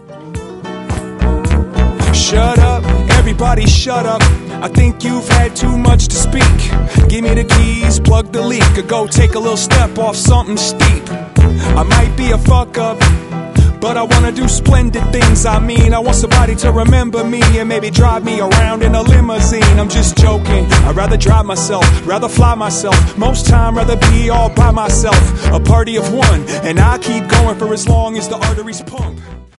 Shut up, everybody shut up. I think you've had too much to speak. Give me the keys, plug the leak, or go take a little step off something steep. I might be a fuck up, but I wanna do splendid things. I mean, I want somebody to remember me and maybe drive me around in a limousine. I'm just joking, I'd rather drive myself, rather fly myself. Most time, rather be all by myself. A party of one, and I keep going for as long as the arteries pump.